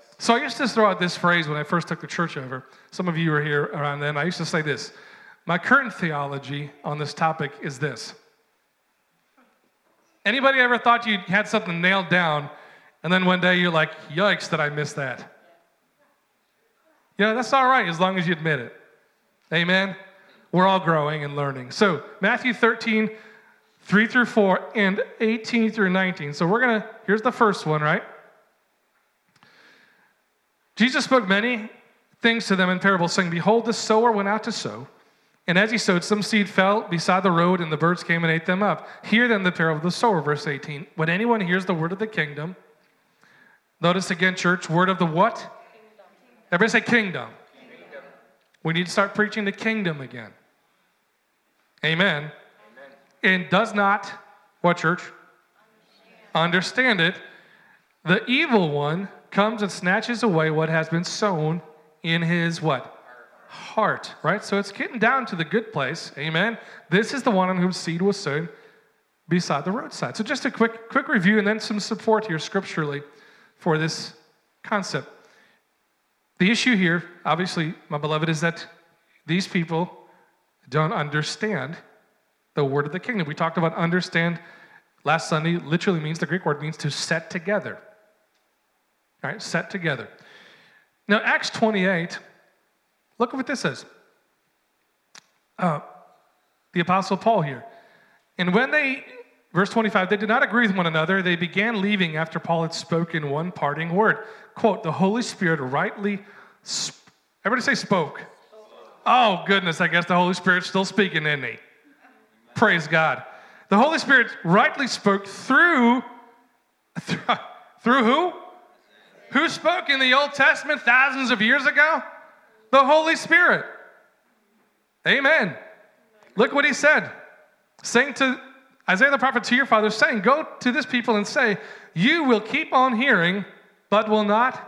So I used to throw out this phrase when I first took the church over. Some of you were here around then. I used to say this. My current theology on this topic is this. Anybody ever thought you had something nailed down, and then one day you're like, yikes, did I miss that? Yeah, that's all right as long as you admit it. Amen? We're all growing and learning. So Matthew 13, 3 through 4, and 18 through 19. So here's the first one, right? Jesus spoke many things to them in parables, saying, behold, the sower went out to sow. And as he sowed, some seed fell beside the road, and the birds came and ate them up. Hear then the parable of the sower, verse 18. When anyone hears the word of the kingdom, notice again, church, word of the what? Kingdom. Everybody say kingdom. Kingdom. We need to start preaching the kingdom again. Amen. Amen. And does not, what church? Understand it. The evil one comes and snatches away what has been sown in his what? Heart, right? So it's getting down to the good place. Amen. This is the one on whom seed was sown beside the roadside. So just a quick review and then some support here scripturally for this concept. The issue here, obviously, my beloved, is that these people don't understand the word of the kingdom. We talked about understand last Sunday. Literally means, the Greek word means to set together. All right, set together. Now, Acts 28, look at what this says. The Apostle Paul here. And when verse 25, they did not agree with one another, they began leaving after Paul had spoken one parting word. Quote, the Holy Spirit rightly, everybody say spoke. Oh, goodness, I guess the Holy Spirit's still speaking, isn't he? Praise God. The Holy Spirit rightly spoke through who? Who spoke in the Old Testament thousands of years ago? The Holy Spirit. Amen. Look what he said. Saying to Isaiah the prophet, to your fathers, saying, go to this people and say, you will keep on hearing, but will not.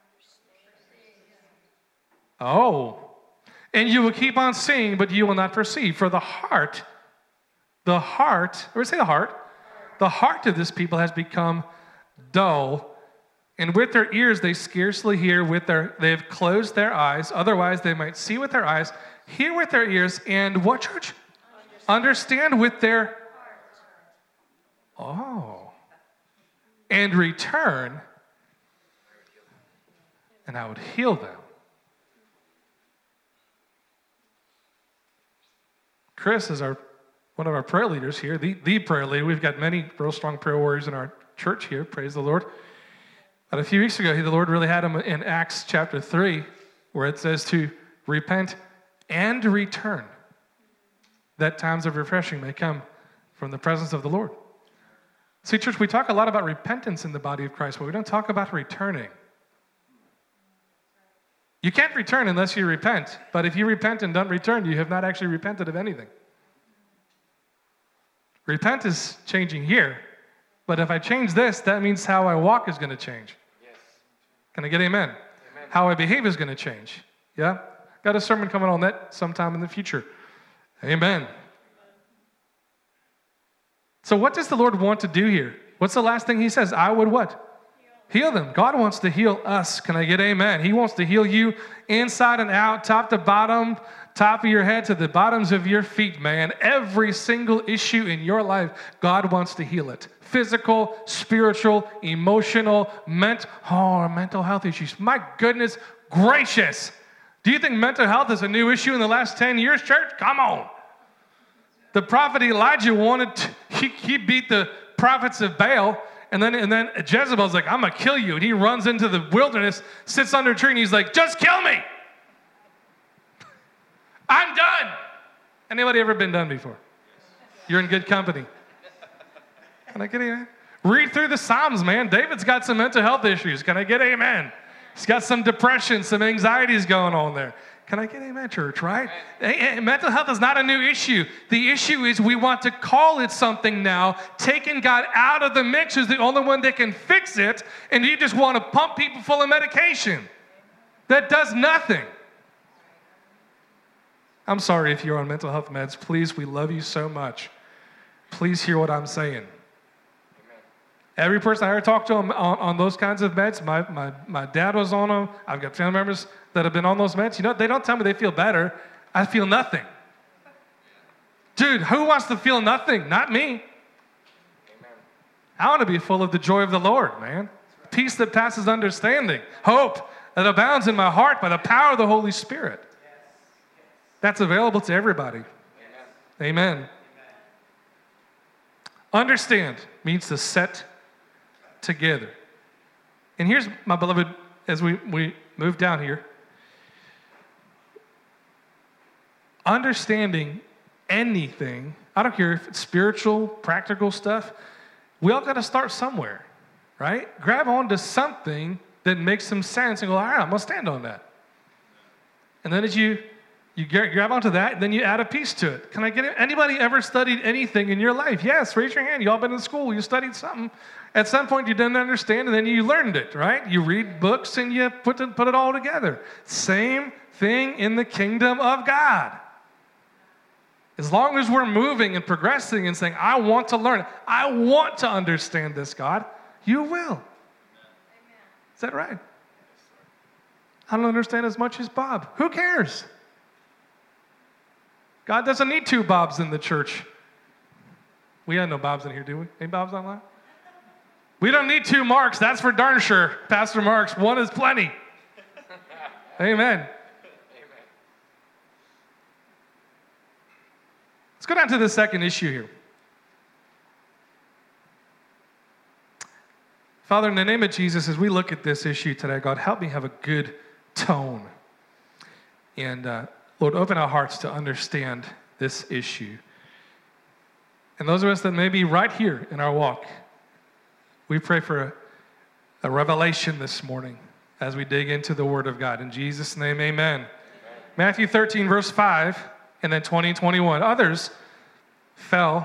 Oh. And you will keep on seeing, but you will not perceive. For the heart, everybody say the heart of this people has become dull, and with their ears they scarcely hear, they have closed their eyes, otherwise they might see with their eyes, hear with their ears, and what, church? Understand with their and return, and I would heal them. Chris is one of our prayer leaders here, the prayer leader. We've got many real strong prayer warriors in our church here, praise the Lord. But a few weeks ago, the Lord really had him in Acts chapter 3, where it says to repent and return, that times of refreshing may come from the presence of the Lord. See, church, we talk a lot about repentance in the body of Christ, but we don't talk about returning. You can't return unless you repent, but if you repent and don't return, you have not actually repented of anything. Repent is changing here, but if I change this, that means how I walk is going to change. Yes. Can I get amen? Amen? How I behave is going to change. Yeah? Got a sermon coming on that sometime in the future. Amen. So what does the Lord want to do here? What's the last thing he says? I would what? Heal them. God wants to heal us. Can I get amen? He wants to heal you inside and out, top to bottom, top of your head to the bottoms of your feet, man. Every single issue in your life, God wants to heal it. Physical, spiritual, emotional, mental health issues. My goodness gracious. Do you think mental health is a new issue in the last 10 years, church? Come on. The prophet Elijah he beat the prophets of Baal, and then Jezebel's like, I'm going to kill you. And he runs into the wilderness, sits under a tree, and he's like, just kill me. I'm done. Anybody ever been done before? You're in good company. Can I get amen? Read through the Psalms, man. David's got some mental health issues. Can I get amen? He's got some depression, some anxieties going on there. Can I get amen, church, right? Mental health is not a new issue. The issue is we want to call it something now. Taking God out of the mix is the only one that can fix it, and you just want to pump people full of medication. That does nothing. I'm sorry if you're on mental health meds. Please, we love you so much. Please hear what I'm saying. Every person I ever talked to on those kinds of meds, my dad was on them. I've got family members that have been on those meds. You know, they don't tell me they feel better. I feel nothing. Dude, who wants to feel nothing? Not me. Amen. I want to be full of the joy of the Lord, man. Right. Peace that passes understanding. Hope that abounds in my heart by the power of the Holy Spirit. Yes. That's available to everybody. Amen. Amen. Understand means to set together. And here's, my beloved, as we move down here, understanding anything, I don't care if it's spiritual, practical stuff, we all got to start somewhere, right? Grab onto something that makes some sense and go, all right, I'm going to stand on that. And then as you grab onto that, and then you add a piece to it. Can I get it? Anybody ever studied anything in your life? Yes, raise your hand. You all been in school. You studied something. At some point you didn't understand, and then you learned it, right? You read books and you put it all together. Same thing in the kingdom of God. As long as we're moving and progressing and saying, I want to learn, I want to understand this, God, you will. Amen. Is that right? I don't understand as much as Bob. Who cares? God doesn't need two Bobs in the church. We have no Bobs in here, do we? Any Bobs online? We don't need two Marks. That's for darn sure. Pastor Marks, one is plenty. Amen. Let's go down to the second issue here. Father, in the name of Jesus, as we look at this issue today, God, help me have a good tone. And Lord, open our hearts to understand this issue. And those of us that may be right here in our walk, we pray for a revelation this morning as we dig into the Word of God. In Jesus' name, amen. Matthew 13, verse 5, and then 20 and 21. Others fell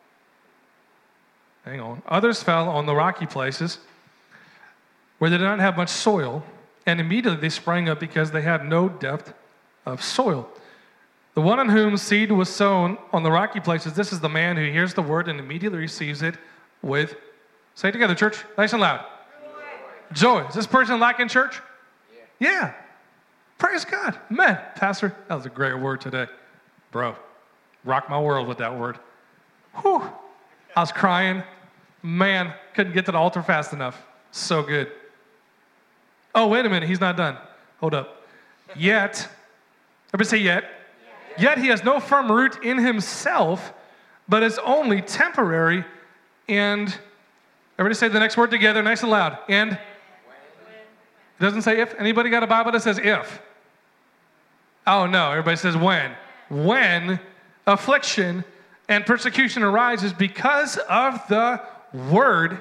on the rocky places where they did not have much soil, and immediately they sprang up because they had no depth of soil. The one on whom seed was sown on the rocky places, this is the man who hears the word and immediately receives it with, say it together, church, nice and loud. Joy. Is this person lacking church? Yeah. Praise God. Man, Pastor, that was a great word today. Bro, rock my world with that word. Whew. I was crying. Man, couldn't get to the altar fast enough. So good. Oh, wait a minute. He's not done. Hold up. Yet, everybody say yet. Yet he has no firm root in himself, but is only temporary. And everybody say the next word together, nice and loud. And it doesn't say if. Anybody got a Bible that says if? Oh, no. Everybody says when. When affliction and persecution arises because of the word,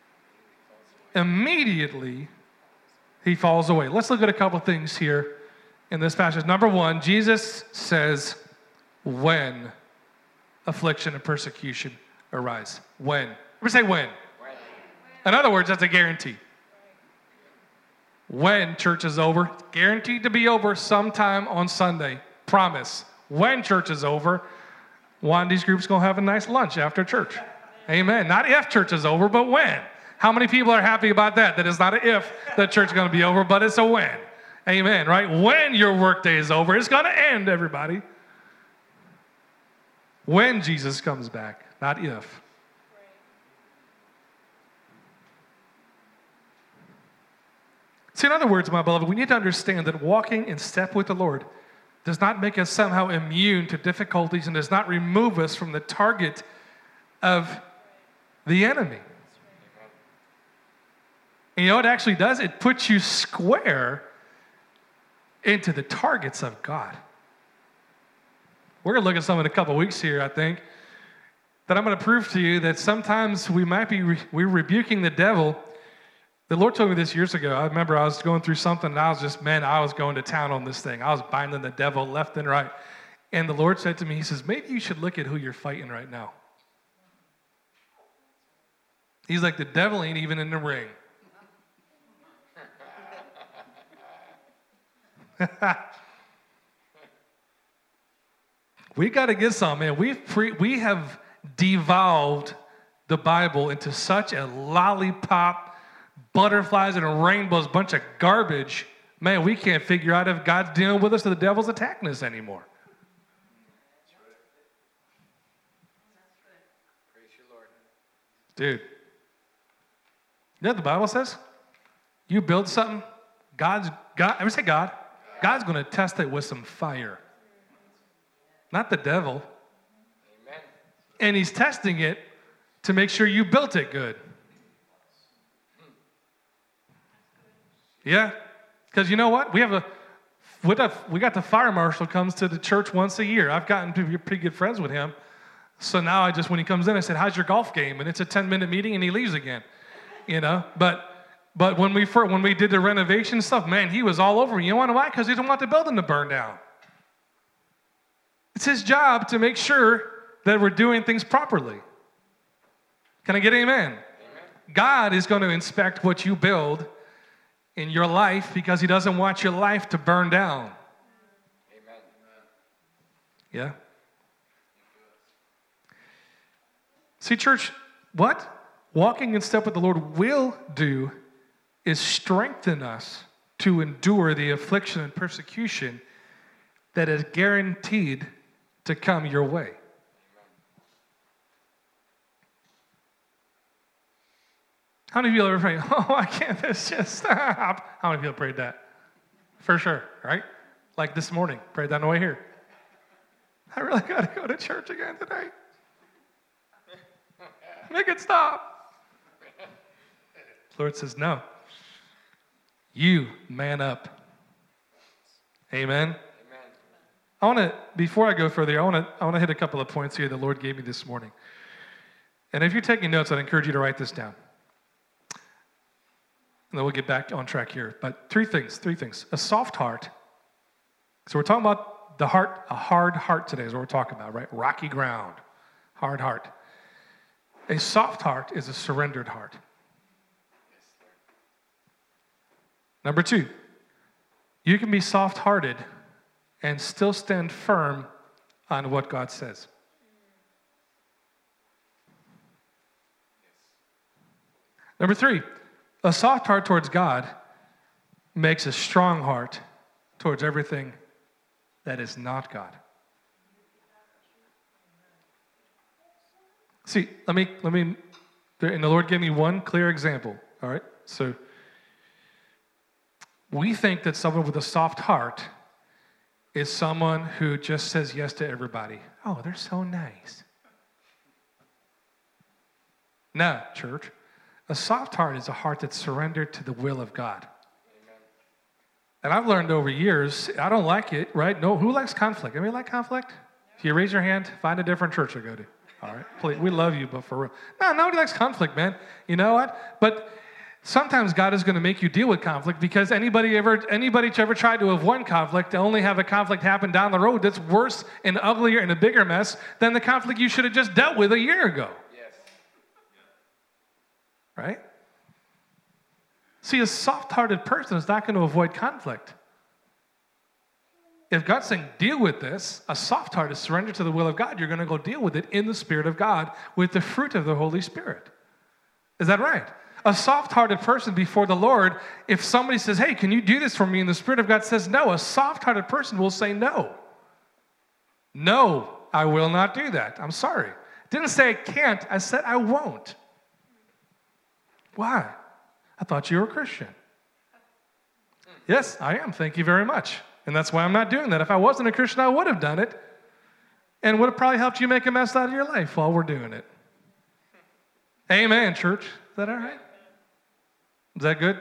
immediately he falls away. Let's look at a couple things here in this passage. Number one, Jesus says when affliction and persecution arise. When. Everybody say when. In other words, that's a guarantee. When church is over, guaranteed to be over sometime on Sunday. Promise. When church is over, one of these groups going to have a nice lunch after church. Amen. Not if church is over, but when. How many people are happy about that? That it's not an if the church is going to be over, but it's a when. Amen, right? When your workday is over, it's going to end, everybody. When Jesus comes back, not if. See, in other words, my beloved, we need to understand that walking in step with the Lord does not make us somehow immune to difficulties and does not remove us from the target of the enemy. And you know what it actually does? It puts you square into the targets of God. We're going to look at some in a couple weeks here, I think, that I'm going to prove to you that sometimes we might be we're rebuking the devil. The Lord told me this years ago. I remember I was going through something, and I was going to town on this thing. I was binding the devil left and right. And the Lord said to me, he says, maybe you should look at who you're fighting right now. He's like, the devil ain't even in the ring. We got to get some, man. We have devolved the Bible into such a lollipop, butterflies and rainbows, bunch of garbage, man, we can't figure out if God's dealing with us or the devil's attacking us anymore. Praise you, Lord. Dude, you know what the Bible says? You build something, ever say God? God's going to test it with some fire. Not the devil. Amen. And he's testing it to make sure you built it good. Yeah. Because you know what? We got the fire marshal comes to the church once a year. I've gotten to be pretty good friends with him. So now when he comes in, I said, how's your golf game? And it's a 10-minute meeting and he leaves again. You know, but when we did the renovation stuff, man, he was all over me. You know why? Because he didn't want the building to burn down. It's his job to make sure that we're doing things properly. Can I get amen? Amen. God is going to inspect what you build in your life because he doesn't want your life to burn down. Amen. Yeah? See, church, what walking in step with the Lord will do is strengthen us to endure the affliction and persecution that is guaranteed to come your way. How many of you ever prayed, oh, I can't, this just stop? How many people prayed that? For sure, right? Like this morning, prayed that on the way here. I really got to go to church again today. Make it stop. The Lord says, no. You man up. Amen. Amen. Before I go further, I want to hit a couple of points here the Lord gave me this morning. And if you're taking notes, I'd encourage you to write this down. And then we'll get back on track here. But three things. A soft heart. So we're talking about the heart, a hard heart today is what we're talking about, right? Rocky ground, hard heart. A soft heart is a surrendered heart. Number 2, you can be soft-hearted and still stand firm on what God says. Number 3, a soft heart towards God makes a strong heart towards everything that is not God. See, let me, and the Lord gave me one clear example, all right? So, we think that someone with a soft heart is someone who just says yes to everybody. Oh, they're so nice. No, church. A soft heart is a heart that's surrendered to the will of God. Amen. And I've learned over years, I don't like it, right? No, who likes conflict? Anybody like conflict? If you raise your hand, find a different church to go to. All right? Please, we love you, but for real. No, nobody likes conflict, man. You know what? But sometimes God is going to make you deal with conflict because anybody that's ever tried to avoid conflict to only have a conflict happen down the road that's worse and uglier and a bigger mess than the conflict you should have just dealt with a year ago. Yes. Right? See, a soft-hearted person is not going to avoid conflict. If God's saying, deal with this, a soft heart is surrendered to the will of God. You're going to go deal with it in the Spirit of God with the fruit of the Holy Spirit. Is that right? A soft-hearted person before the Lord, if somebody says, hey, can you do this for me? And the Spirit of God says no, a soft-hearted person will say no. No, I will not do that. I'm sorry. Didn't say I can't. I said I won't. Why? I thought you were a Christian. Yes, I am. Thank you very much. And that's why I'm not doing that. If I wasn't a Christian, I would have done it. And would have probably helped you make a mess out of your life while we're doing it. Amen, church. Is that all right? Is that good?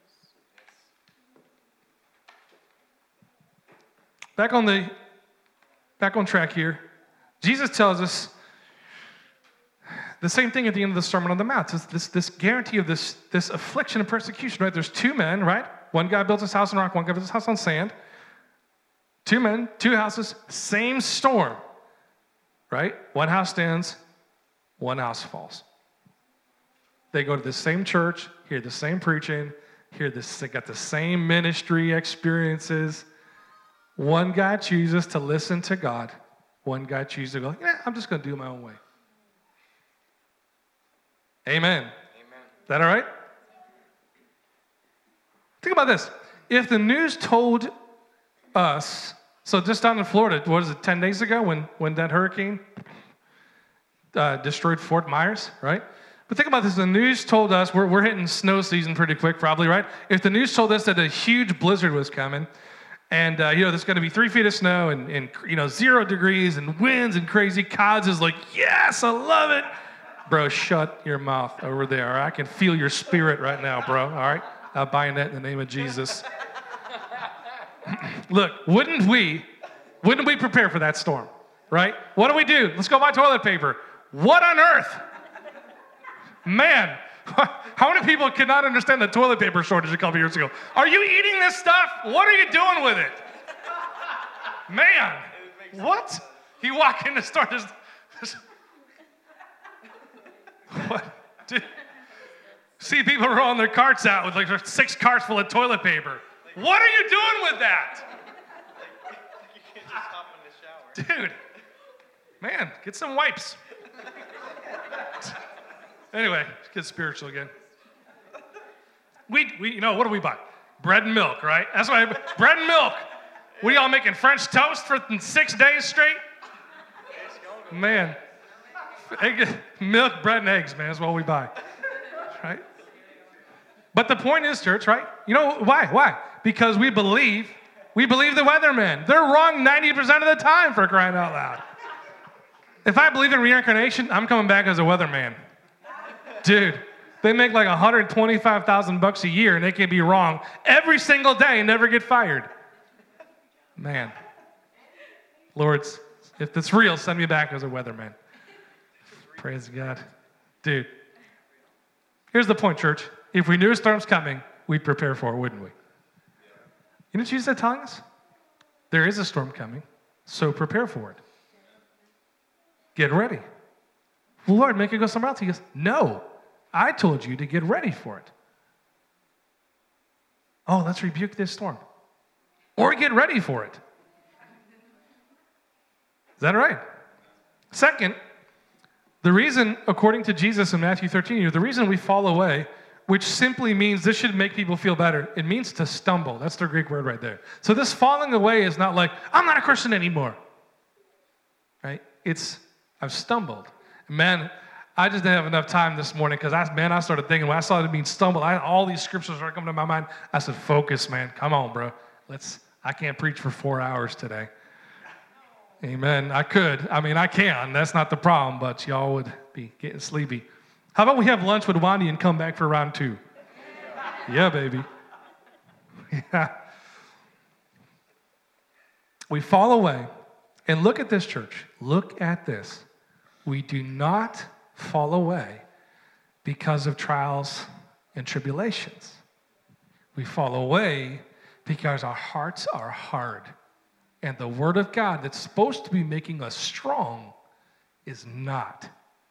Back on track here. Jesus tells us the same thing at the end of the Sermon on the Mount. It's this guarantee of this affliction and persecution, right? There's two men, right? One guy builds his house on rock, one guy builds his house on sand. Two men, two houses, same storm, right? One house stands, one house falls. They go to the same church, hear the same preaching, they got the same ministry experiences. One guy chooses to listen to God. One guy chooses to go, I'm just going to do it my own way. Amen. Amen. Is that all right? Think about this. If the news told us, so just down in Florida, what is it, 10 days ago when that hurricane destroyed Fort Myers, right? But think about this. The news told us, we're hitting snow season pretty quick probably, right? If the news told us that a huge blizzard was coming, and, there's going to be 3 feet of snow and 0 degrees and winds and crazy, Cods is like, yes, I love it. Bro, shut your mouth over there. All right? I can feel your spirit right now, bro. All right? I'm buying that in the name of Jesus. Look, wouldn't we prepare for that storm, right? What do? Let's go buy toilet paper. What on earth? Man, how many people could not understand the toilet paper shortage a couple years ago? Are you eating this stuff? What are you doing with it? Man, what? You walk in the store, just what? See people rolling their carts out with like 6 carts full of toilet paper. What are you doing with that? You can't just hop in the shower. Dude, man, get some wipes. Anyway, let's get spiritual again. We what do we buy? Bread and milk, right? That's why bread and milk. What are y'all making, French toast for 6 days straight? Man, milk, bread, and eggs, man, is what we buy, right? But the point is, church, right? You know why? Why? Because we believe the weathermen. They're wrong 90% of the time, for crying out loud. If I believe in reincarnation, I'm coming back as a weatherman. Dude, they make like $125,000 a year, and they can be wrong every single day and never get fired. Man. Lord, if it's real, send me back as a weatherman. Praise God. Dude, here's the point, church. If we knew a storm's coming, we'd prepare for it, wouldn't we? You know what Jesus is telling us? There is a storm coming, so prepare for it. Get ready. Well, Lord, make it go somewhere else. He goes, no, I told you to get ready for it. Oh, let's rebuke this storm. Or get ready for it. Is that right? Second, the reason, according to Jesus in Matthew 13, the reason we fall away, which simply means this should make people feel better, it means to stumble. That's the Greek word right there. So this falling away is not like, I'm not a Christian anymore. Right? It's, I've stumbled. Man, I just didn't have enough time this morning because I started thinking, when I saw it being stumbled, all these scriptures started coming to my mind. I said, focus, man. Come on, bro. I can't preach for 4 hours today. Amen. I could. I can. That's not the problem, but y'all would be getting sleepy. How about we have lunch with Wandy and come back for round 2? Yeah, baby. Yeah. We fall away. And look at this, church. Look at this. We do not fall away because of trials and tribulations. We fall away because our hearts are hard. And the word of God that's supposed to be making us strong is not.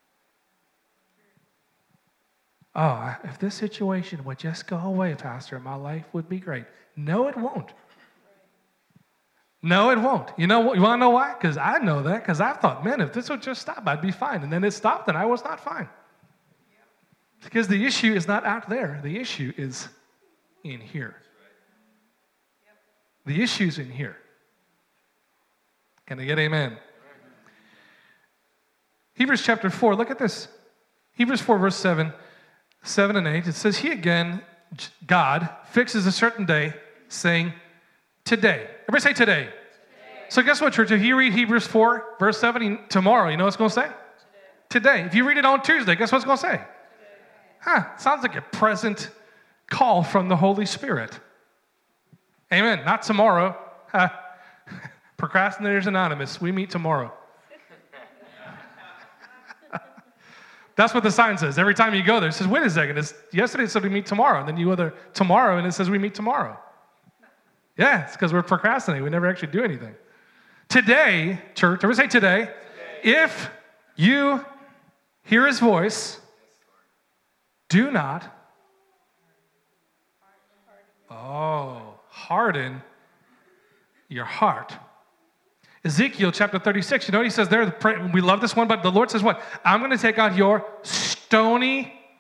Oh, if this situation would just go away, Pastor, my life would be great. No, it won't. No, it won't. You want to know why? Because I know that, because I thought, man, if this would just stop, I'd be fine. And then it stopped, and I was not fine. Because the issue is not out there. The issue is in here. The issue's in here. Can I get amen? Hebrews chapter 4, look at this. Hebrews 4, verse 7 and 8. It says, He again, God, fixes a certain day, saying, today. Everybody say today. So guess what, church? If you read Hebrews 4, verse 7, tomorrow, you know what it's going to say? Today. If you read it on Tuesday, guess what it's going to say? Sounds like a present call from the Holy Spirit. Amen. Not tomorrow. Procrastinators Anonymous. We meet tomorrow. That's what the sign says. Every time you go there, it says, wait a second. Yesterday it said we meet tomorrow. And then you go there tomorrow, and it says we meet tomorrow. Yeah, it's because we're procrastinating. We never actually do anything. Today, church, everybody say today. If you hear his voice, do not harden your heart. Ezekiel chapter 36, you know what he says there? We love this one, but the Lord says what? I'm going to take out your stony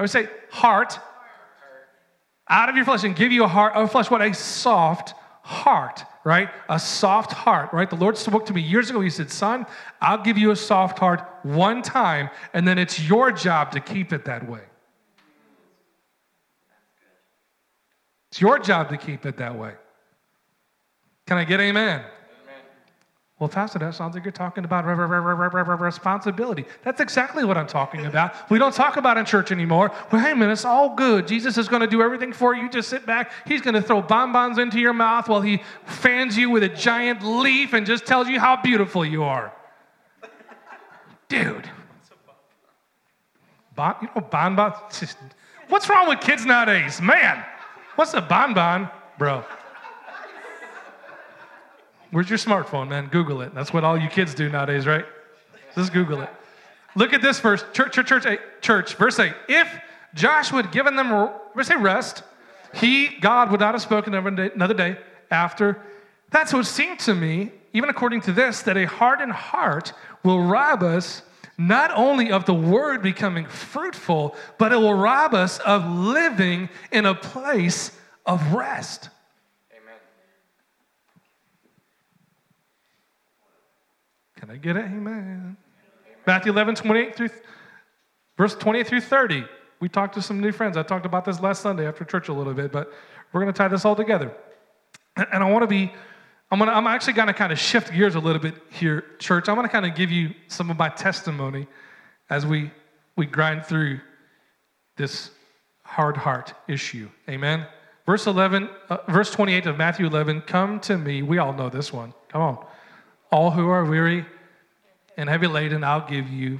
I would say heart out of your flesh and give you a heart of flesh. What? A soft heart, right? A soft heart, right? The Lord spoke to me years ago. He said, son, I'll give you a soft heart one time, and then it's your job to keep it that way. It's your job to keep it that way. Can I get amen? Well, Pastor, that sounds like you're talking about responsibility. That's exactly what I'm talking about. We don't talk about it in church anymore. Well, hey, man, it's all good. Jesus is going to do everything for you. Just sit back. He's going to throw bonbons into your mouth while he fans you with a giant leaf and just tells you how beautiful you are. Dude. Bonbon? What's wrong with kids nowadays? Man, what's a bonbon? Bro. Where's your smartphone, man? Google it. That's what all you kids do nowadays, right? Just Google it. Look at this verse, church, verse 8. If Joshua had given them, rest, God, would not have spoken another day after. That's what seemed to me, even according to this, that a hardened heart will rob us not only of the word becoming fruitful, but it will rob us of living in a place of rest. Can I get it? Amen. Matthew 11, verse 28 through 30. We talked to some new friends. I talked about this last Sunday after church a little bit, but we're going to tie this all together. And I'm actually going to kind of shift gears a little bit here, church. I'm going to kind of give you some of my testimony as we grind through this hard heart issue. Amen. Verse 28 of Matthew 11, come to me. We all know this one. Come on. All who are weary and heavy laden, I'll give you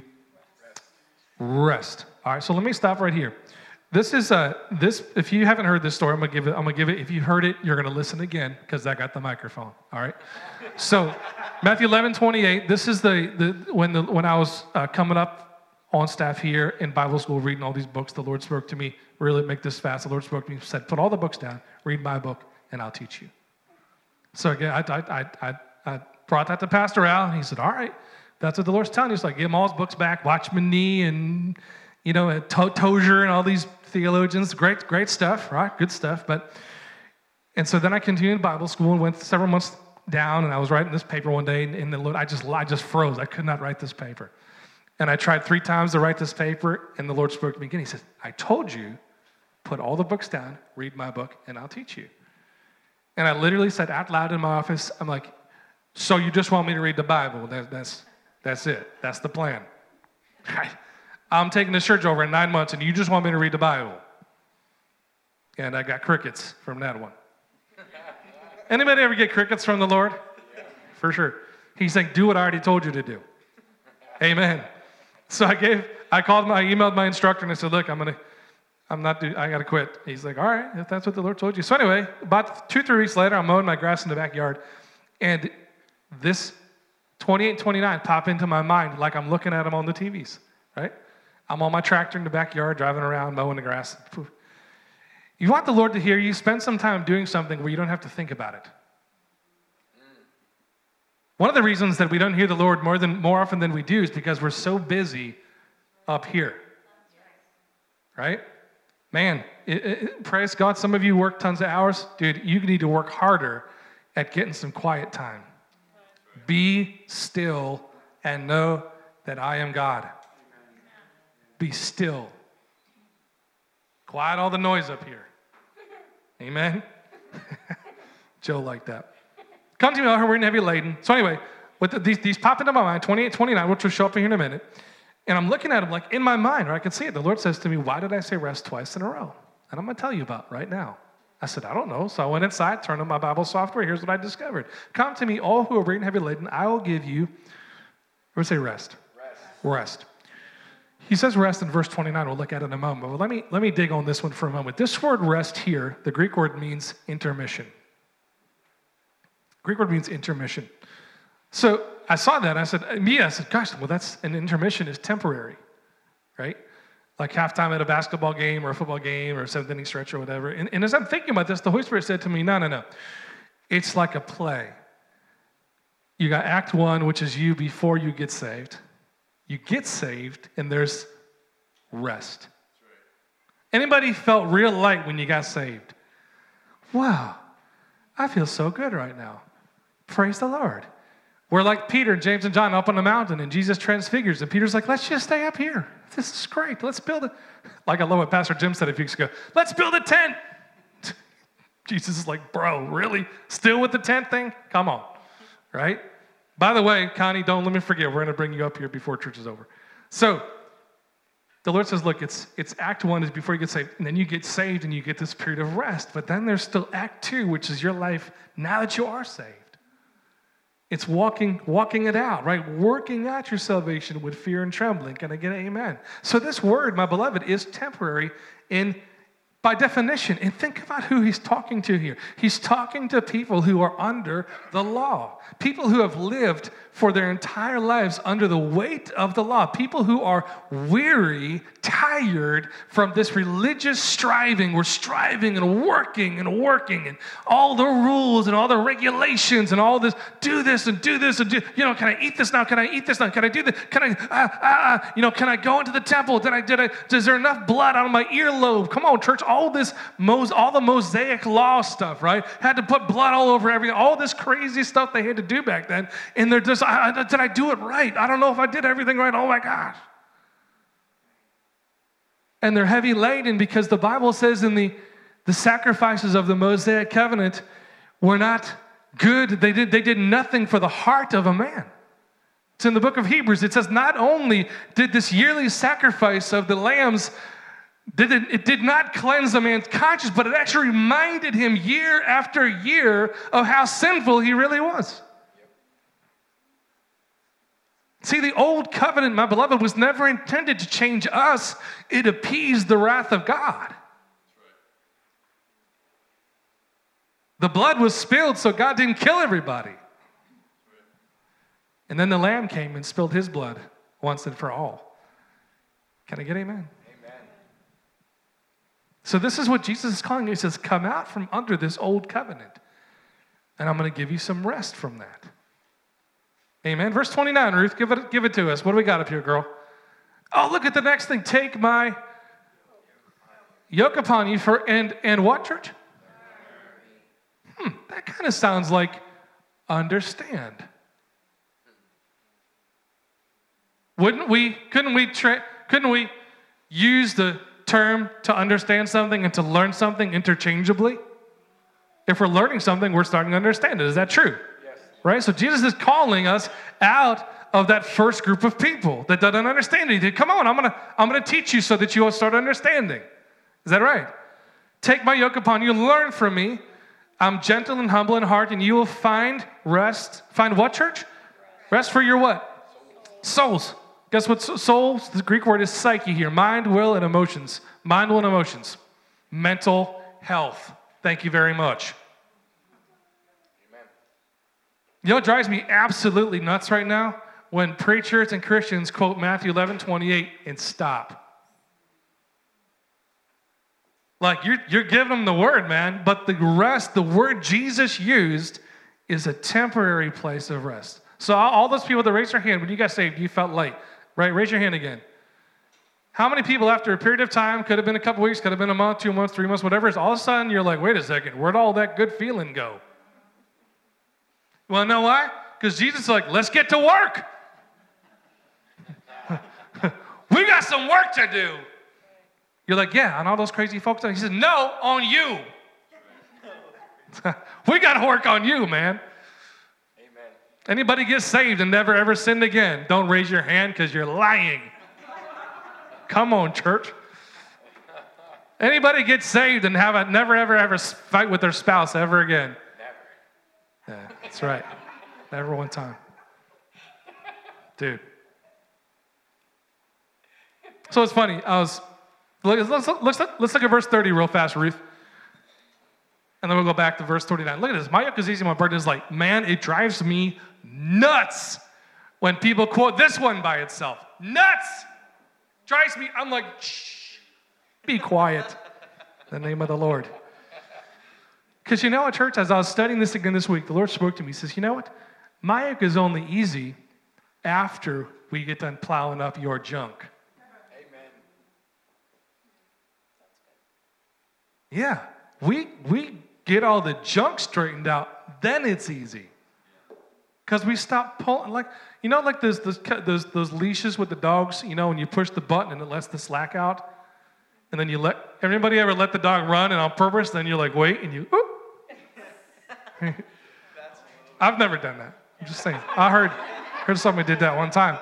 rest. All right, so let me stop right here. This is if you haven't heard this story, I'm gonna give it. If you heard it, you're gonna listen again because I got the microphone. All right. So Matthew 11:28. This is when I was coming up on staff here in Bible school, reading all these books. The Lord spoke to me. Really make this fast. The Lord spoke to me. Said, put all the books down. Read my book, and I'll teach you. So again, I brought that to Pastor Al, and he said, all right, that's what the Lord's telling you. He's like, give him all his books back, Watchman Nee and, Tozer and all these theologians. Great stuff, right? Good stuff. And so then I continued Bible school and went several months down, and I was writing this paper one day, and the Lord, I just froze. I could not write this paper. And I tried 3 times to write this paper, and the Lord spoke to me again. He said, I told you, put all the books down, read my book, and I'll teach you. And I literally said out loud in my office, I'm like, so you just want me to read the Bible? That's it. That's the plan. Right? I'm taking this church over in 9 months, and you just want me to read the Bible. And I got crickets from that one. Anybody ever get crickets from the Lord? Yeah. For sure. He's saying, do what I already told you to do. Amen. So I emailed my instructor, and I said, look, I got to quit. He's like, all right, if that's what the Lord told you. So anyway, about 2-3 weeks later, I'm mowing my grass in the backyard, and this 28 and 29 pop into my mind like I'm looking at them on the TVs, right? I'm on my tractor in the backyard, driving around, mowing the grass. You want the Lord to hear you, spend some time doing something where you don't have to think about it. One of the reasons that we don't hear the Lord more often than we do is because we're so busy up here, right? Man, praise God, some of you work tons of hours. Dude, you need to work harder at getting some quiet time. Be still and know that I am God. Be still. Quiet all the noise up here. Amen? Joe liked that. Come to me, all who are in heavy laden. So anyway, with these pop into my mind, 28, 29, which will show up here in a minute. And I'm looking at them like in my mind, or I can see it. The Lord says to me, why did I say rest twice in a row? And I'm going to tell you about right now. I said, I don't know. So I went inside, turned on my Bible software. Here's what I discovered. Come to me, all who are burdened and heavy laden. I will give you, say rest. Rest. He says rest in verse 29. We'll look at it in a moment. But let me dig on this one for a moment. This word rest here, the Greek word means intermission. Greek word means intermission. So I saw that. I said, gosh, well, that's an intermission is temporary, right? Like halftime at a basketball game or a football game or a 7th inning stretch or whatever. And as I'm thinking about this, the Holy Spirit said to me, no. It's like a play. You got act 1, which is you before you get saved. You get saved, and there's rest. Anybody felt real light when you got saved? Wow, I feel so good right now. Praise the Lord. We're like Peter, James, and John up on the mountain, and Jesus transfigures. And Peter's like, let's just stay up here. This is great. Let's build it. Like I love what Pastor Jim said a few weeks ago. Let's build a tent. Jesus is like, bro, really? Still with the tent thing? Come on, right? By the way, Connie, don't let me forget. We're going to bring you up here before church is over. So the Lord says, look, it's Act 1 is before you get saved. And then you get saved and you get this period of rest. But then there's still Act 2, which is your life now that you are saved. It's walking it out, right? Working out your salvation with fear and trembling. Can I get an amen? So this word, my beloved, is temporary by definition. And think about who he's talking to here. He's talking to people who are under the law. People who have lived for their entire lives under the weight of the law. People who are weary, tired from this religious striving. We're striving and working and all the rules and all the regulations and all this, do this and do this and do, can I eat this now? Can I eat this now? Can I do this? Can I, can I go into the temple? Is there enough blood on my earlobe? Come on, church, all the Mosaic law stuff, right? Had to put blood all over everything, all this crazy stuff they had to do back then. And they're just, did I do it right? I don't know if I did everything right. Oh my gosh. And they're heavy laden because the Bible says in the sacrifices of the Mosaic covenant were not good. They did nothing for the heart of a man. It's in the book of Hebrews. It says not only did this yearly sacrifice of the lambs, it did not cleanse a man's conscience, but it actually reminded him year after year of how sinful he really was. See, the old covenant, my beloved, was never intended to change us. It appeased the wrath of God. The blood was spilled so God didn't kill everybody. And then the Lamb came and spilled his blood once and for all. Can I get amen? Amen. So this is what Jesus is calling you. He says, come out from under this old covenant, and I'm going to give you some rest from that. Amen. Verse 29, Ruth, give it to us. What do we got up here, girl? Oh, look at the next thing. Take my yoke upon you and what, church? That kind of sounds like understand. Couldn't we use the term to understand something and to learn something interchangeably? If we're learning something, we're starting to understand it. Is that true? Yes. Right? So Jesus is calling us out of that first group of people that doesn't understand anything. Come on, I'm gonna teach you so that you will start understanding. Is that right? Take my yoke upon you, learn from me. I'm gentle and humble in heart, and you will find rest. Find what, church? Rest for your what? Souls. Guess what? Souls, the Greek word is psyche here. Mind, will, and emotions. Mind, will, and emotions. Mental health. Thank you very much. Amen. You know what drives me absolutely nuts right now? When preachers and Christians quote Matthew 11:28 and stop. Like, you're giving them the word, man, but the rest, the word Jesus used, is a temporary place of rest. So all those people that raised their hand, when you got saved, you felt light, right? Raise your hand again. How many people after a period of time, could have been a couple weeks, could have been a month, 2 months, 3 months, whatever, is all of a sudden you're like, wait a second, where'd all that good feeling go? You want to know why? Because Jesus is like, let's get to work. We got some work to do. You're like, yeah, on all those crazy folks. He says, no, on you. We got to work on you, man. Amen. Anybody get saved and never ever sinned again? Don't raise your hand because you're lying. Come on, church. Anybody get saved and never ever fight with their spouse ever again? Never. Yeah, that's right. Never one time. Dude. So it's funny. Let's look at verse 30 real fast, Ruth. And then we'll go back to verse 39. Look at this. My yoke is easy, my burden is light. Man, it drives me nuts when people quote this one by itself. Nuts! Drives me. I'm like, shh, be quiet. In the name of the Lord. Because you know what, church? As I was studying this again this week, the Lord spoke to me. He says, you know what? My yoke is only easy after we get done plowing up your junk. Yeah, we get all the junk straightened out, then it's easy. Because we stop pulling, like those leashes with the dogs, when you push the button and it lets the slack out, and then everybody ever let the dog run and on purpose, then you're like, wait, and you, oop. I've never done that. I'm just saying. I heard somebody did that one time.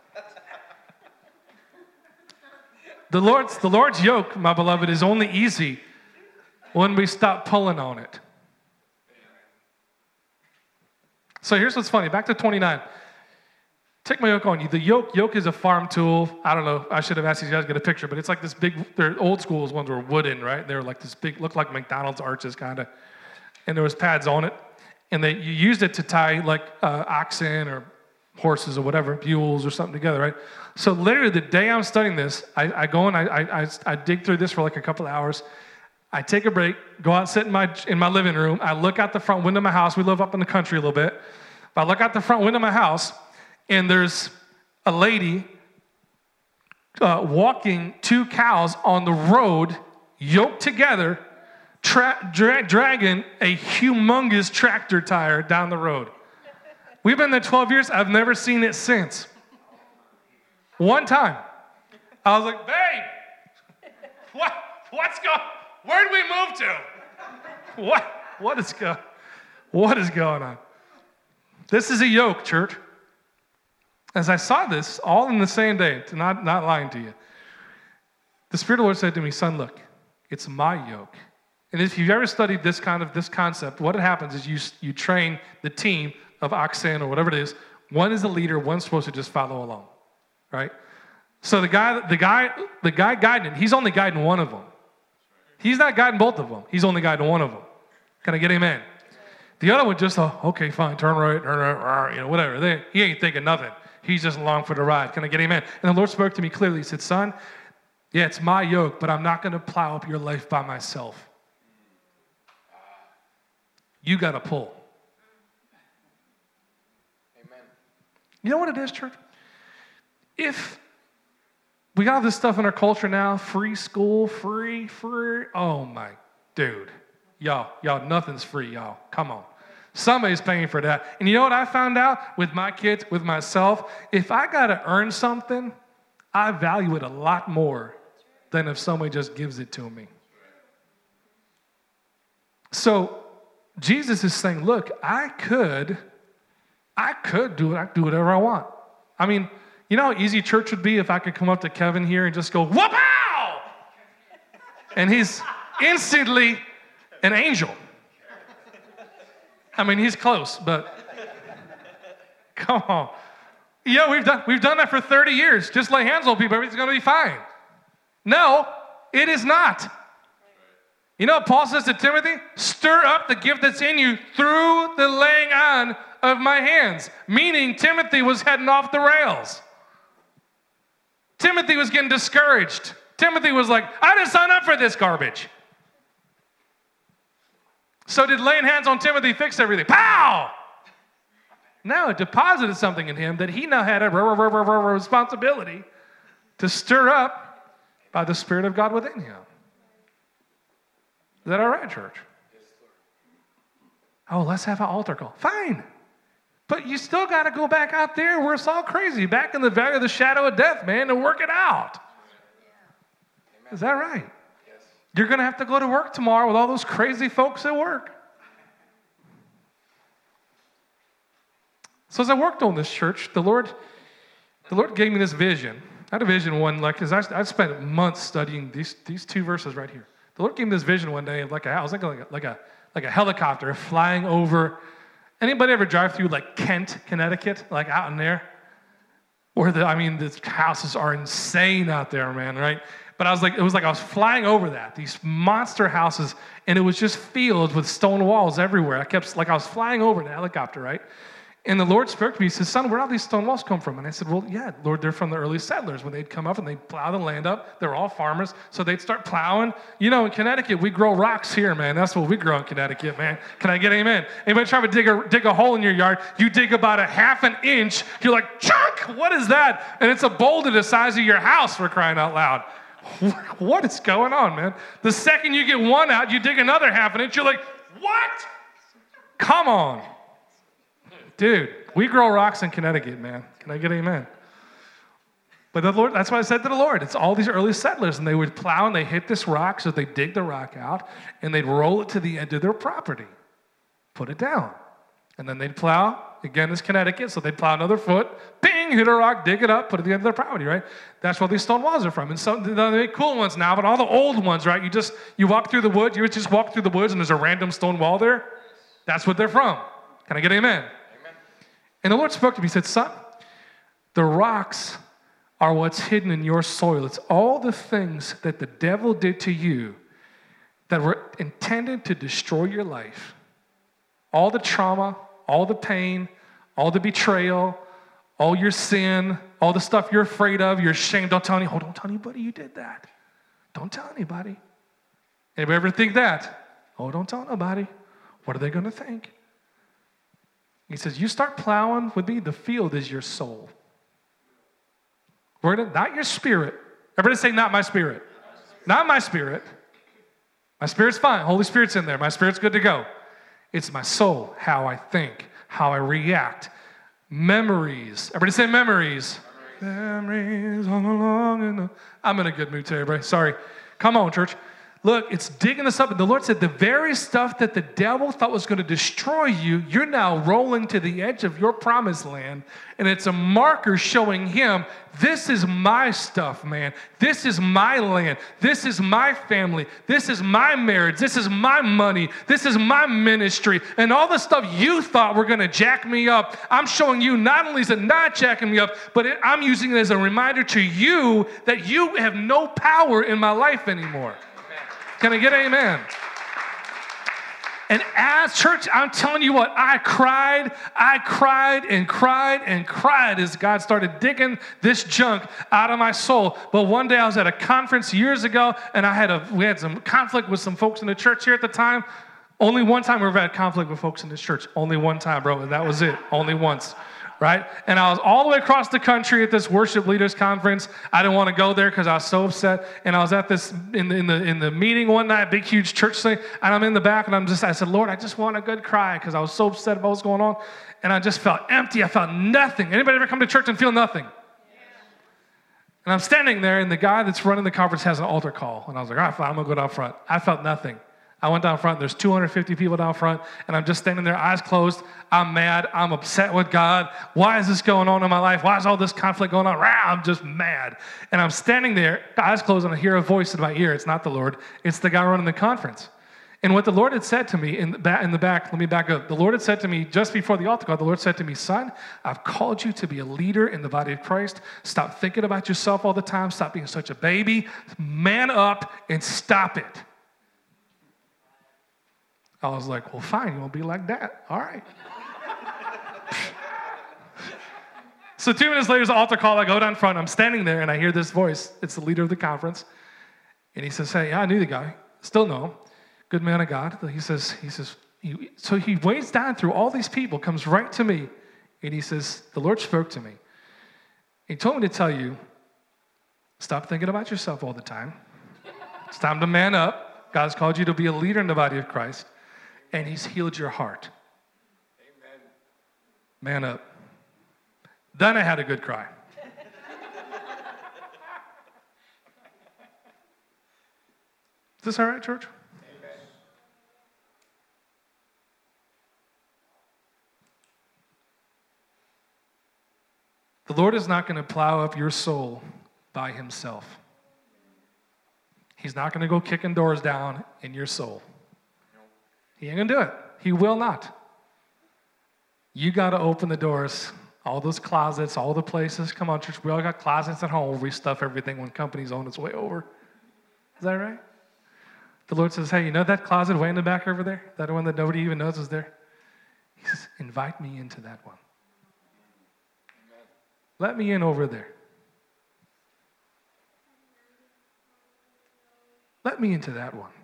The Lord's yoke, my beloved, is only easy when we stop pulling on it. So here's what's funny. Back to 29. Take my yoke on you. The yoke is a farm tool. I don't know. I should have asked these guys to get a picture, but it's like this big, their old school ones were wooden, right? They were like this big, looked like McDonald's arches kind of. And there was pads on it. And you used it to tie like oxen or horses or whatever, mules or something together, right? So literally the day I'm studying this, I go and I dig through this for like a couple of hours. I take a break, go out and sit in my living room. I look out the front window of my house. We live up in the country a little bit. But I look out the front window of my house, and there's a lady walking 2 cows on the road, yoked together, dragging a humongous tractor tire down the road. We've been there 12 years. I've never seen it since. One time. I was like, babe, what's going on? Where did we move to? What is going on? This is a yoke, church. As I saw this, all in the same day, not lying to you, the Spirit of the Lord said to me, son, look, it's my yoke. And if you've ever studied this concept, what happens is you train the team of oxen or whatever it is. One is the leader, one's supposed to just follow along, right? So the guy guiding it, he's only guiding one of them. He's not guiding both of them. He's only guiding one of them. Can I get amen? The other one just, okay, fine, turn right, whatever. He ain't thinking nothing. He's just along for the ride. Can I get amen? And the Lord spoke to me clearly. He said, son, yeah, it's my yoke, but I'm not going to plow up your life by myself. You got to pull. Amen. You know what it is, church? If we got all this stuff in our culture now, free school, free, oh my, dude. Y'all, nothing's free, y'all. Come on. Somebody's paying for that. And you know what I found out with my kids, with myself? If I got to earn something, I value it a lot more than if somebody just gives it to me. So Jesus is saying, look, I could do whatever I want. I mean, you know how easy church would be if I could come up to Kevin here and just go, whoop-ow! And he's instantly an angel. I mean, he's close, but come on. Yeah, we've done that for 30 years. Just lay hands on people, everything's going to be fine. No, it is not. You know what Paul says to Timothy? Stir up the gift that's in you through the laying on of my hands. Meaning Timothy was heading off the rails. Timothy was getting discouraged. Timothy was like, I didn't sign up for this garbage. So did laying hands on Timothy fix everything? Pow! No, it deposited something in him that he now had a responsibility to stir up by the Spirit of God within him. Is that all right, church? Oh, let's have an altar call. Fine. But you still got to go back out there where it's all crazy, back in the valley of the shadow of death, man, and work it out. Is that right? You're going to have to go to work tomorrow with all those crazy folks at work. So as I worked on this church, the Lord gave me this vision. I had a vision because I spent months studying these 2 verses right here. The Lord gave me this vision one day of like a helicopter flying over. Anybody ever drive through like Kent, Connecticut, like out in there? The houses are insane out there, man, right? But it was like I was flying over these monster houses, and it was just fields with stone walls everywhere. I was flying over in a helicopter, right? And the Lord spoke to me. He said, son, where did all these stone walls come from? And I said, well, yeah, Lord, they're from the early settlers. When they'd come up and they'd plow the land up, they were all farmers, so they'd start plowing. You know, in Connecticut, we grow rocks here, man. That's what we grow in Connecticut, man. Can I get amen? Anybody try to dig a hole in your yard? You dig about a half an inch. You're like, chunk, what is that? And it's a boulder the size of your house, for crying out loud. What is going on, man? The second you get one out, you dig another half an inch, you're like, what? Come on. Dude, we grow rocks in Connecticut, man. Can I get amen? But the Lord, that's what I said to the Lord. It's all these early settlers, and they would plow and they hit this rock, so they dig the rock out, and they'd roll it to the edge of their property, put it down. And then they'd plow. Again, it's Connecticut, so they'd plow another foot, bing, hit a rock, dig it up, put it at the end of their property, right? That's where these stone walls are from. And some they're cool ones now, but all the old ones, right? You walk through the woods, you just walk through the woods, and there's a random stone wall there. That's what they're from. Can I get amen? Amen. And the Lord spoke to me. He said, son, the rocks are what's hidden in your soil. It's all the things that the devil did to you that were intended to destroy your life. All the trauma, all the pain, all the betrayal, all your sin, all the stuff you're afraid of, you're ashamed. Don't tell anybody you did that. Don't tell anybody. Anybody ever think that? Oh, don't tell nobody. What are they going to think? He says, you start plowing with me, the field is your soul. Not your spirit. Everybody say, not my spirit. Not my spirit. My spirit's fine. Holy Spirit's in there. My spirit's good to go. It's my soul, how I think, how I react. Memories. Everybody say memories. Memories all along in the... I'm in a good mood today, everybody. Sorry. Come on, church. Look, it's digging us up. And the Lord said, the very stuff that the devil thought was going to destroy you, you're now rolling to the edge of your promised land. And it's a marker showing him, this is my stuff, man. This is my land. This is my family. This is my marriage. This is my money. This is my ministry. And all the stuff you thought were going to jack me up, I'm showing you not only is it not jacking me up, but I'm using it as a reminder to you that you have no power in my life anymore. Can I get amen? And as church, I'm telling you what, I cried as God started digging this junk out of my soul. But one day I was at a conference years ago, and we had some conflict with some folks in the church here at the time. Only one time we've ever had conflict with folks in this church. Only one time, bro, and that was it. Only once. Right? And I was all the way across the country at this worship leaders conference. I didn't want to go there because I was so upset. And I was at this in the meeting one night, big huge church thing, and I'm in the back, and I said, Lord, I just want a good cry because I was so upset about what's going on, and I just felt empty. I felt nothing. Anybody ever come to church and feel nothing? And I'm standing there, and the guy that's running the conference has an altar call, and I was like, all right, fine, I'm gonna go down front. I felt nothing. I went down front. There's 250 people down front, and I'm just standing there, eyes closed. I'm mad. I'm upset with God. Why is this going on in my life? Why is all this conflict going on? I'm just mad. And I'm standing there, eyes closed, and I hear a voice in my ear. It's not the Lord. It's the guy running the conference. And what the Lord had said to me in the back, let me back up. The Lord had said to me just before the altar call, the Lord said to me, son, I've called you to be a leader in the body of Christ. Stop thinking about yourself all the time. Stop being such a baby. Man up and stop it. I was like, well, fine, you won't be like that. All right. So 2 minutes later, there's an altar call. I go down front. I'm standing there, and I hear this voice. It's the leader of the conference. And he says, hey, I knew the guy. Still know him. Good man of God. So he wades down through all these people, comes right to me, and he says, the Lord spoke to me. He told me to tell you, stop thinking about yourself all the time. It's time to man up. God's called you to be a leader in the body of Christ. And he's healed your heart. Amen. Man up. Then I had a good cry. Is this all right, church? Amen. The Lord is not going to plow up your soul by himself. He's not going to go kicking doors down in your soul. He ain't going to do it. He will not. You got to open the doors, all those closets, all the places. Come on, church. We all got closets at home where we stuff everything when company's on its way over. Is that right? The Lord says, hey, you know that closet way in the back over there? That one that nobody even knows is there? He says, invite me into that one. Amen. Let me in over there. Let me into that one.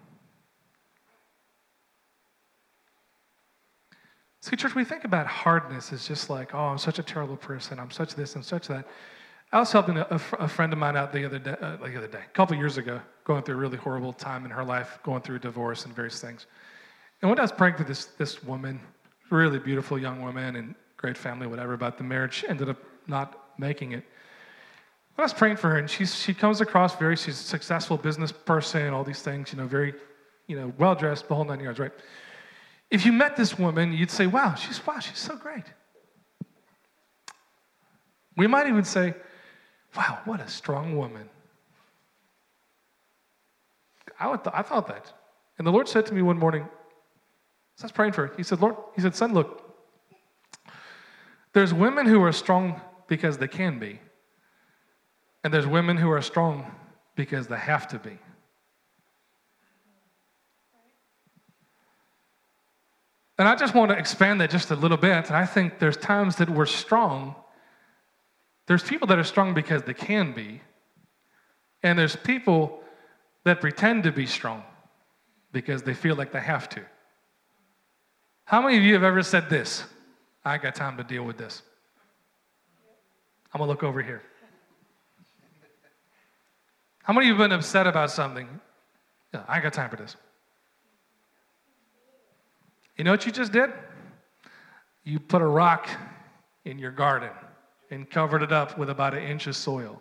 See, church, we think about hardness as just like, oh, I'm such a terrible person. I'm such this and such that. I was helping a friend of mine out the other day, a couple years ago, going through a really horrible time in her life, going through a divorce and various things. And when I was praying for this woman, really beautiful young woman and great family, whatever, about the marriage, ended up not making it. When I was praying for her, and she comes across she's a successful business person, all these things, very, well-dressed, the whole 9 yards, right? If you met this woman, you'd say, wow, she's so great. We might even say, wow, what a strong woman. I thought that. And the Lord said to me one morning, as I was praying for her, He said, son, look, there's women who are strong because they can be, and there's women who are strong because they have to be. And I just want to expand that just a little bit, and I think there's times that we're strong. There's people that are strong because they can be, and there's people that pretend to be strong because they feel like they have to. How many of you have ever said this? I ain't got time to deal with this. I'm going to look over here. How many of you have been upset about something? Yeah, I ain't got time for this. You know what you just did? You put a rock in your garden and covered it up with about 1 inch of soil.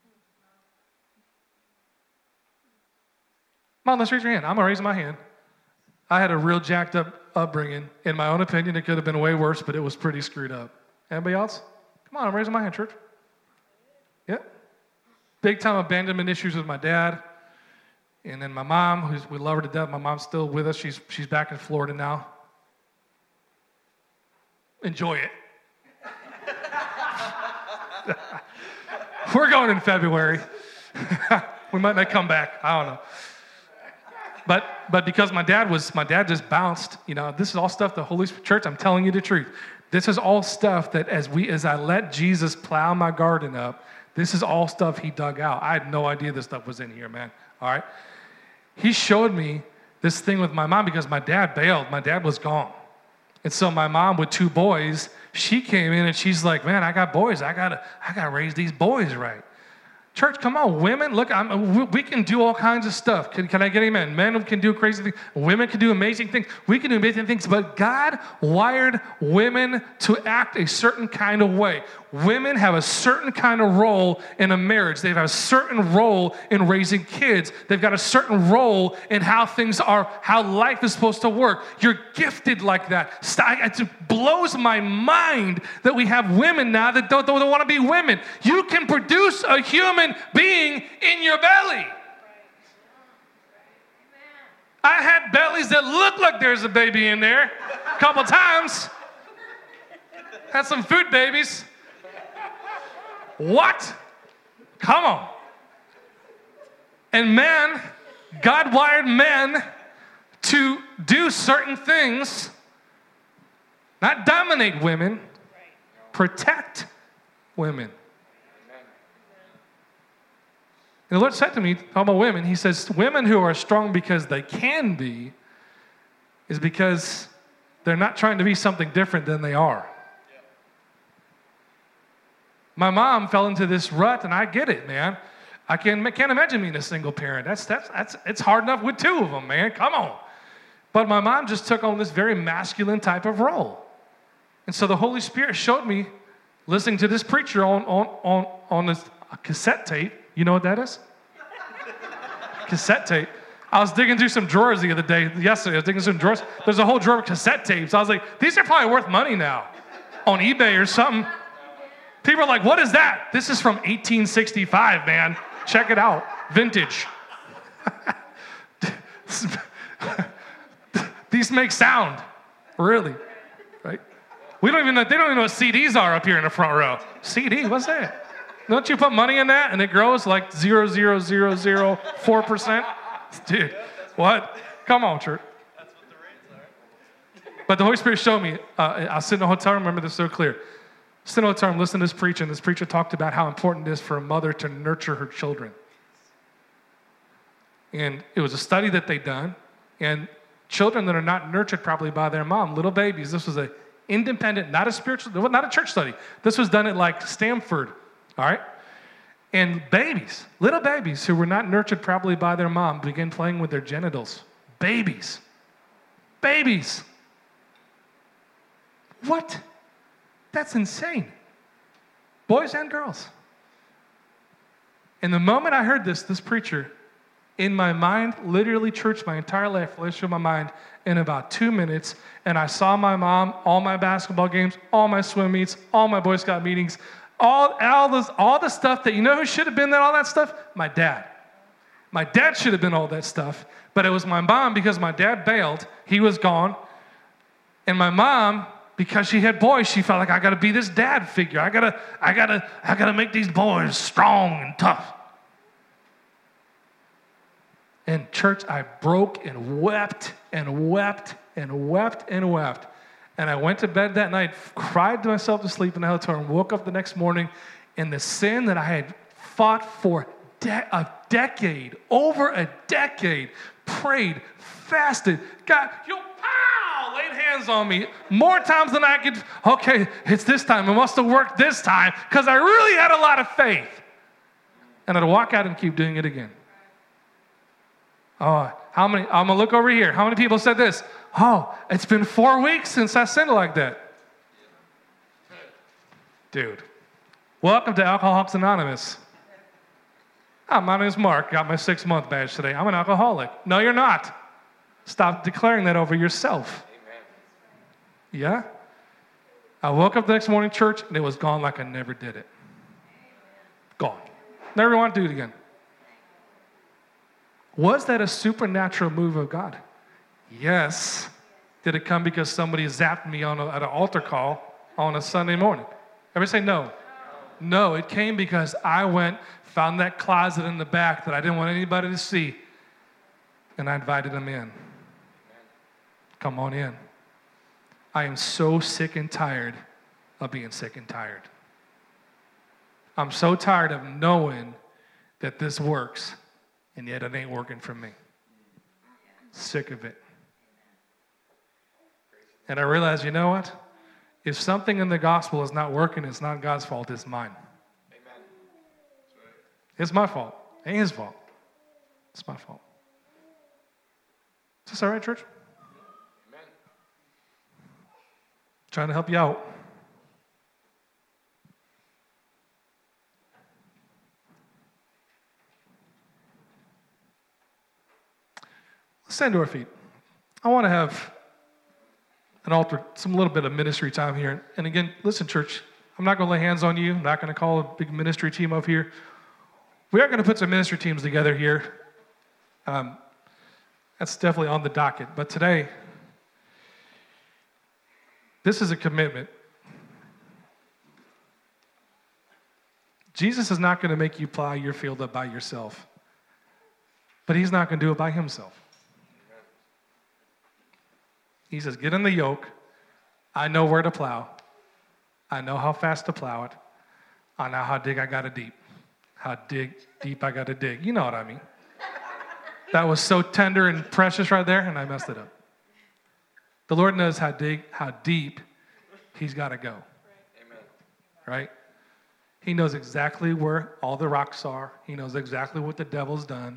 Come on, let's raise your hand. I'm going to raise my hand. I had a real jacked up upbringing. In my own opinion, it could have been way worse, but it was pretty screwed up. Anybody else? Come on, I'm raising my hand, church. Yeah. Big time abandonment issues with my dad. And then my mom, we love her to death. My mom's still with us. She's back in Florida now. Enjoy it. We're going in February. We might not come back. I don't know. But because my dad just bounced, this is all stuff the Holy Spirit, church, I'm telling you the truth. This is all stuff that as I let Jesus plow my garden up, this is all stuff He dug out. I had no idea this stuff was in here, man. All right? He showed me this thing with my mom because my dad bailed. My dad was gone. And so my mom with 2 boys, she came in and she's like, man, I got boys. I gotta raise these boys right. Church, come on, women, look, we can do all kinds of stuff. Can I get amen? Men can do crazy things. Women can do amazing things. We can do amazing things, but God wired women to act a certain kind of way. Women have a certain kind of role in a marriage. They have a certain role in raising kids. They've got a certain role in how life is supposed to work. You're gifted like that. It blows my mind that we have women now that don't want to be women. You can produce a human being in your belly. I had bellies that look like there's a baby in there a couple times. Had some food babies. What? Come on. And men, God wired men to do certain things, not dominate women, protect women. And the Lord said to me, talking about women, He says, women who are strong because they can be is because they're not trying to be something different than they are. My mom fell into this rut, and I get it, man. I can't imagine being a single parent. It's hard enough with 2 of them, man. Come on. But my mom just took on this very masculine type of role. And so the Holy Spirit showed me, listening to this preacher on this cassette tape. You know what that is? Cassette tape. I was digging through some drawers yesterday. I was digging through some drawers. There's a whole drawer of cassette tapes. I was like, these are probably worth money now on eBay or something. People are like, what is that? This is from 1865, man. Check it out. Vintage. These make sound. Really. Right? They don't even know what CDs are up here in the front row. CD, what's that? Don't you put money in that and it grows like 0.0004%? Dude, what? Come on, church. That's what the rates are. But the Holy Spirit showed me, I was sitting in a hotel room, remember this so clear. Sit in a hotel room, listen to this preacher, and this preacher talked about how important it is for a mother to nurture her children. And it was a study that they'd done, and children that are not nurtured properly by their mom, little babies, this was an independent, not a church study. This was done at like Stanford, all right? And babies, little babies who were not nurtured properly by their mom, began playing with their genitals. Babies. Babies. What? That's insane. Boys and girls. And the moment I heard this preacher, in my mind, literally church my entire life flashed through my mind in about 2 minutes, and I saw my mom, all my basketball games, all my swim meets, all my Boy Scout meetings, all the stuff that, you know who should have been there, all that stuff? My dad. My dad should have been all that stuff, but it was my mom because my dad bailed. He was gone. And my mom, because she had boys, she felt like, I got to be this dad figure. I gotta make these boys strong and tough. In church, I broke and wept and wept and wept and wept. And I went to bed that night, cried myself to sleep in the hotel room, woke up the next morning, and the sin that I had fought for a decade, over a decade, prayed, fasted, God, laid hands on me more times than I could. Okay, it's this time. It must have worked this time because I really had a lot of faith. And I'd walk out and keep doing it again. Oh, how many? I'm going to look over here. How many people said this? Oh, it's been 4 weeks since I sinned like that. Dude, welcome to Alcoholics Anonymous. Oh, my name is Mark. Got my 6-month badge today. I'm an alcoholic. No, you're not. Stop declaring that over yourself. Amen. Yeah? I woke up the next morning, church, and it was gone like I never did it. Gone. Never want to do it again. Was that a supernatural move of God? Yes. Did it come because somebody zapped me at an altar call on a Sunday morning? Everybody say no. No, it came because I went, found that closet in the back that I didn't want anybody to see, and I invited them in. Come on in. I am so sick and tired of being sick and tired. I'm so tired of knowing that this works, and yet it ain't working for me. Sick of it. And I realize, you know what? If something in the gospel is not working, it's not God's fault, it's mine. Amen. It's my fault. It ain't his fault. It's my fault. Is this all right, church? Amen. Trying to help you out. Let's stand to our feet. I want to have some little bit of ministry time here. And again, listen, church, I'm not going to lay hands on you. I'm not going to call a big ministry team up here. We are going to put some ministry teams together here. That's definitely on the docket. But today, this is a commitment. Jesus is not going to make you plow your field up by yourself. But he's not going to do it by himself. He says, get in the yoke. I know where to plow. I know how fast to plow it. I know how deep I got to dig. How deep I got to dig. You know what I mean. That was so tender and precious right there, and I messed it up. The Lord knows how deep he's got to go. Amen. Right? He knows exactly where all the rocks are. He knows exactly what the devil's done.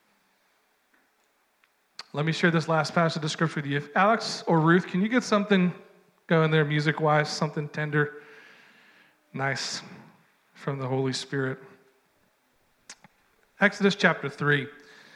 Let me share this last passage of scripture with you. If Alex or Ruth, can you get something going there music-wise, something tender, nice from the Holy Spirit? Exodus chapter 3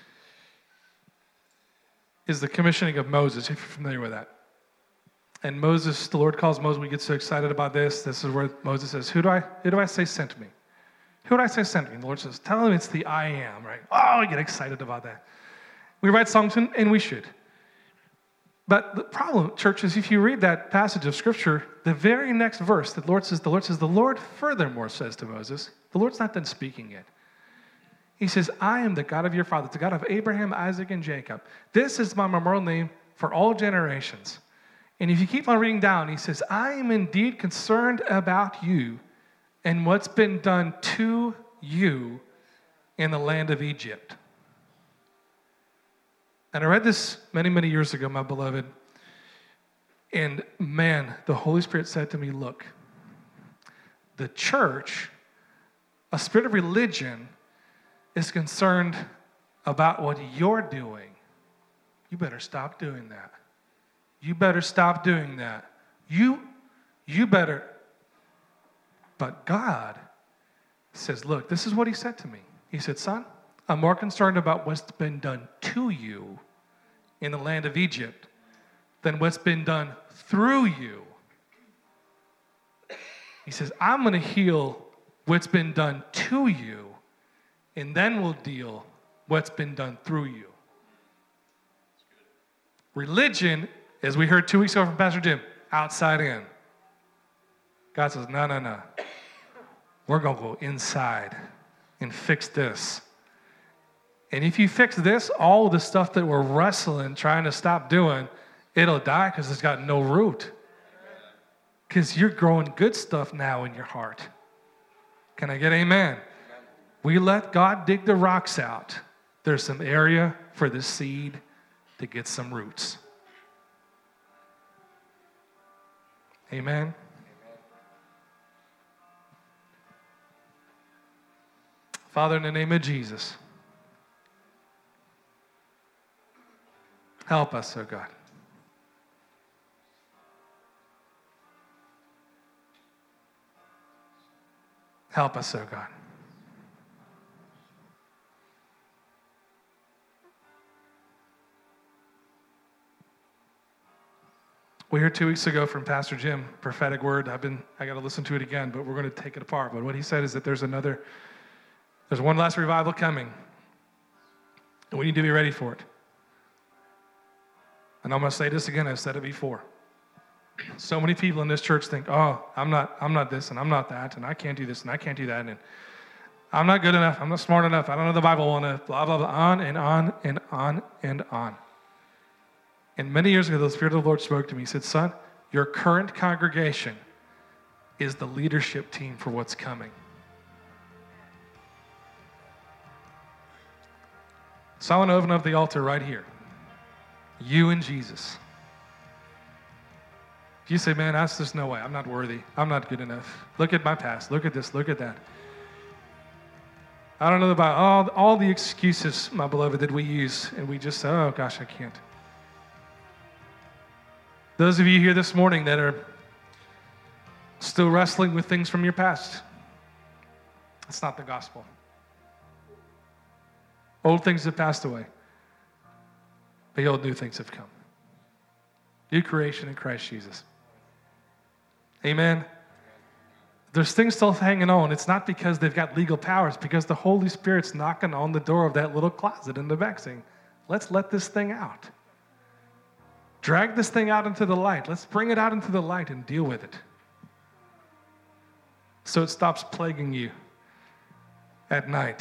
is the commissioning of Moses, if you're familiar with that. And Moses, the Lord calls Moses, we get so excited about this. This is where Moses says, who do I say sent me? Who do I say sent me? And the Lord says, tell him it's the I am, right? Oh, we get excited about that. We write songs, and we should. But the problem, church, is if you read that passage of Scripture, the very next verse, the Lord says, the Lord furthermore says to Moses, the Lord's not done speaking yet. He says, I am the God of your father, the God of Abraham, Isaac, and Jacob. This is my memorial name for all generations. And if you keep on reading down, he says, I am indeed concerned about you and what's been done to you in the land of Egypt. And I read this many, many years ago, my beloved. And man, the Holy Spirit said to me, look, the church A spirit of religion is concerned about what you're doing. You better stop doing that. You better stop doing that. You better. But God says, look, this is what he said to me. He said, son, I'm more concerned about what's been done to you in the land of Egypt than what's been done through you. He says, I'm going to heal what's been done to you, and then we'll deal what's been done through you. Religion, as we heard 2 weeks ago from Pastor Jim, outside in. God says, no. We're going to go inside and fix this. And if you fix this, all the stuff that we're wrestling, trying to stop doing, it'll die because it's got no root. Because you're growing good stuff now in your heart. Can I get amen? Amen? We let God dig the rocks out. There's some area for the seed to get some roots. Amen? Amen. Father, in the name of Jesus, help us, oh God. Help us, oh God. We heard 2 weeks ago from Pastor Jim, prophetic word. I got to listen to it again, but we're going to take it apart. But what he said is that there's one last revival coming, and we need to be ready for it. And I'm going to say this again. I've said it before. So many people in this church think, oh, I'm not this, and I'm not that, and I can't do this, and I can't do that, and I'm not good enough, I'm not smart enough, I don't know the Bible well enough, blah, blah, blah, on and on and on and on. And many years ago, the Spirit of the Lord spoke to me. He said, son, your current congregation is the leadership team for what's coming. So I want to open up the altar right here. You and Jesus. If you say, man, that's just no way. I'm not worthy. I'm not good enough. Look at my past. Look at this. Look at that. I don't know about all the excuses, my beloved, that we use, and we just say, oh, gosh, I can't. Those of you here this morning that are still wrestling with things from your past, that's not the gospel. Old things have passed away. Behold, new things have come. New creation in Christ Jesus. Amen. There's things still hanging on. It's not because they've got legal powers, because the Holy Spirit's knocking on the door of that little closet in the back saying, let's let this thing out. Drag this thing out into the light. Let's bring it out into the light and deal with it. So it stops plaguing you at night.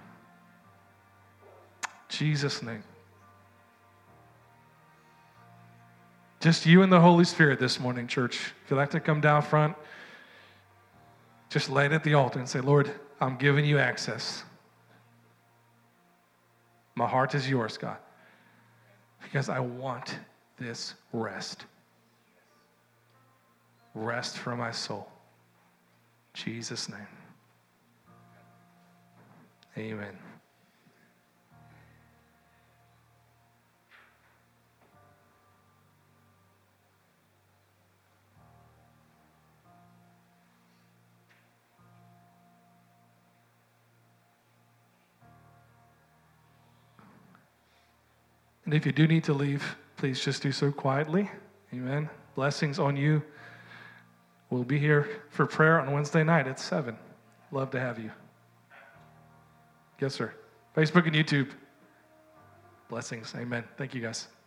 In Jesus' name. Just you and the Holy Spirit this morning, church. If you'd like to come down front, just lay it at the altar and say, Lord, I'm giving you access. My heart is yours, God, because I want this rest. Rest for my soul. In Jesus' name. Amen. And if you do need to leave, please just do so quietly. Amen. Blessings on you. We'll be here for prayer on Wednesday night at 7. Love to have you. Yes, sir. Facebook and YouTube. Blessings. Amen. Thank you, guys.